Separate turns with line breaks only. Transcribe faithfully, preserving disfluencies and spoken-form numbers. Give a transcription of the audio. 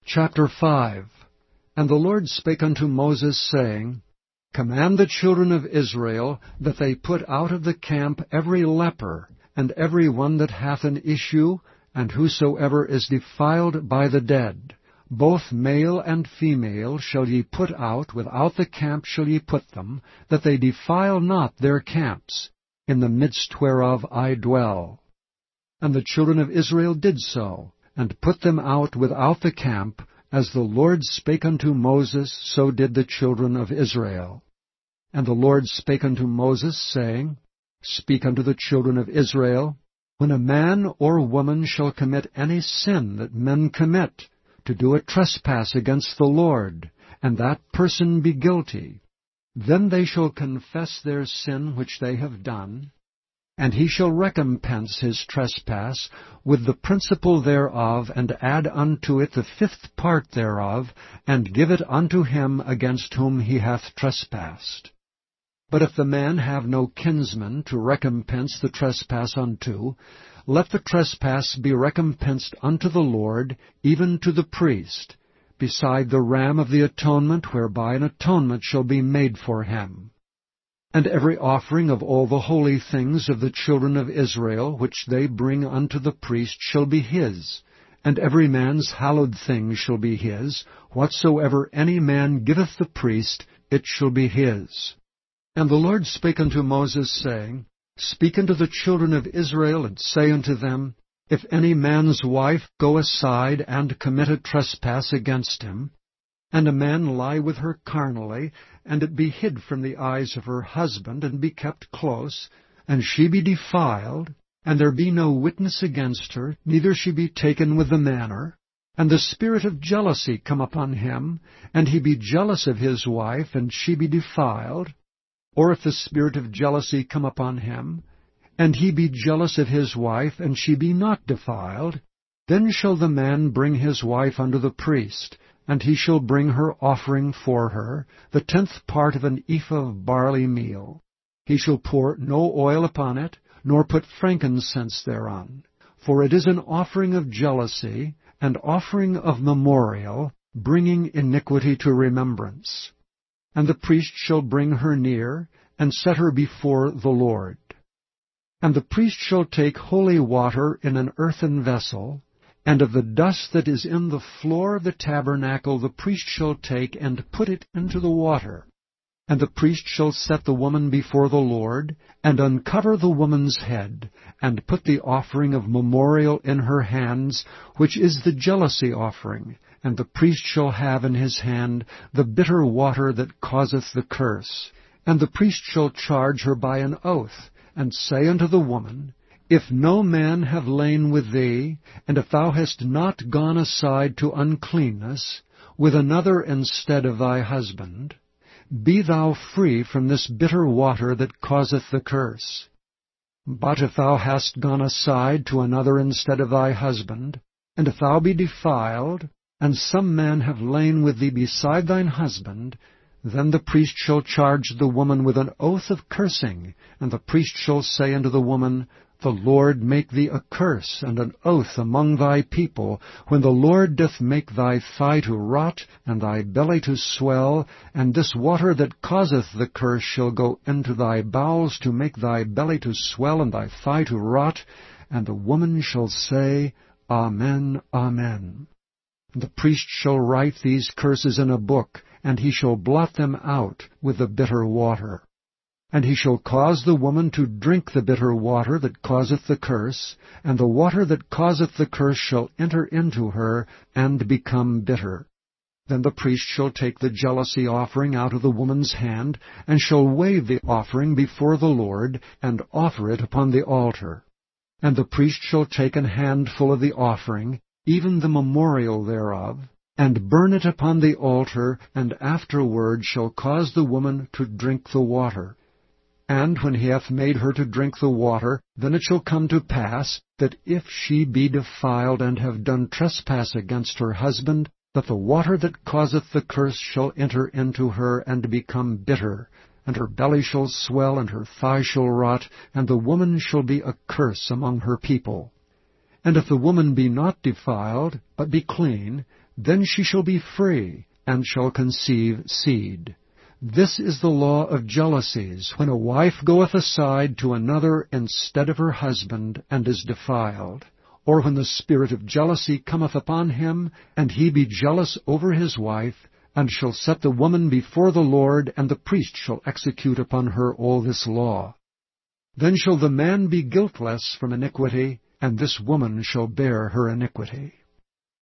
Chapter five. And the Lord spake unto Moses, saying, Command the children of Israel that they put out of the camp every leper, and every one that hath an issue, and whosoever is defiled by the dead. Both male and female shall ye put out, without the camp shall ye put them, that they defile not their camps, in the midst whereof I dwell. And the children of Israel did so, and put them out without the camp, as the Lord spake unto Moses, so did the children of Israel. And the Lord spake unto Moses, saying, Speak unto the children of Israel, When a man or woman shall commit any sin that men commit, to do a trespass against the Lord, and that person be guilty, then they shall confess their sin which they have done, and he shall recompense his trespass with the principal thereof, and add unto it the fifth part thereof, and give it unto him against whom he hath trespassed. But if the man have no kinsman to recompense the trespass unto, let the trespass be recompensed unto the Lord, even to the priest, beside the ram of the atonement, whereby an atonement shall be made for him. And every offering of all the holy things of the children of Israel, which they bring unto the priest, shall be his, and every man's hallowed thing shall be his. Whatsoever any man giveth the priest, it shall be his. And the Lord spake unto Moses, saying, Speak unto the children of Israel, and say unto them, If any man's wife go aside and commit a trespass against him, and a man lie with her carnally, and it be hid from the eyes of her husband, and be kept close, and she be defiled, and there be no witness against her, neither she be taken with the manner, and the spirit of jealousy come upon him, and he be jealous of his wife, and she be defiled, or if the spirit of jealousy come upon him, and he be jealous of his wife, and she be not defiled, then shall the man bring his wife unto the priest, and he shall bring her offering for her, the tenth part of an ephah of barley meal. He shall pour no oil upon it, nor put frankincense thereon. For it is an offering of jealousy, and offering of memorial, bringing iniquity to remembrance. And the priest shall bring her near, and set her before the Lord. And the priest shall take holy water in an earthen vessel, and of the dust that is in the floor of the tabernacle the priest shall take, and put it into the water. And the priest shall set the woman before the Lord, and uncover the woman's head, and put the offering of memorial in her hands, which is the jealousy offering. And the priest shall have in his hand the bitter water that causeth the curse. And the priest shall charge her by an oath, and say unto the woman, If no man have lain with thee, and if thou hast not gone aside to uncleanness, with another instead of thy husband, be thou free from this bitter water that causeth the curse. But if thou hast gone aside to another instead of thy husband, and if thou be defiled, and some man have lain with thee beside thine husband, then the priest shall charge the woman with an oath of cursing, and the priest shall say unto the woman, The Lord make thee a curse and an oath among thy people, when the Lord doth make thy thigh to rot, and thy belly to swell, and this water that causeth the curse shall go into thy bowels to make thy belly to swell and thy thigh to rot. And the woman shall say, Amen, Amen. The priest shall write these curses in a book, and he shall blot them out with the bitter water. And he shall cause the woman to drink the bitter water that causeth the curse, and the water that causeth the curse shall enter into her, and become bitter. Then the priest shall take the jealousy offering out of the woman's hand, and shall wave the offering before the Lord, and offer it upon the altar. And the priest shall take an handful of the offering, even the memorial thereof, and burn it upon the altar, and afterward shall cause the woman to drink the water. And when he hath made her to drink the water, then it shall come to pass, that if she be defiled and have done trespass against her husband, that the water that causeth the curse shall enter into her, and become bitter, and her belly shall swell, and her thigh shall rot, and the woman shall be a curse among her people. And if the woman be not defiled, but be clean, then she shall be free, and shall conceive seed. This is the law of jealousies, when a wife goeth aside to another instead of her husband, and is defiled. Or when the spirit of jealousy cometh upon him, and he be jealous over his wife, and shall set the woman before the Lord, and the priest shall execute upon her all this law. Then shall the man be guiltless from iniquity, and this woman shall bear her iniquity.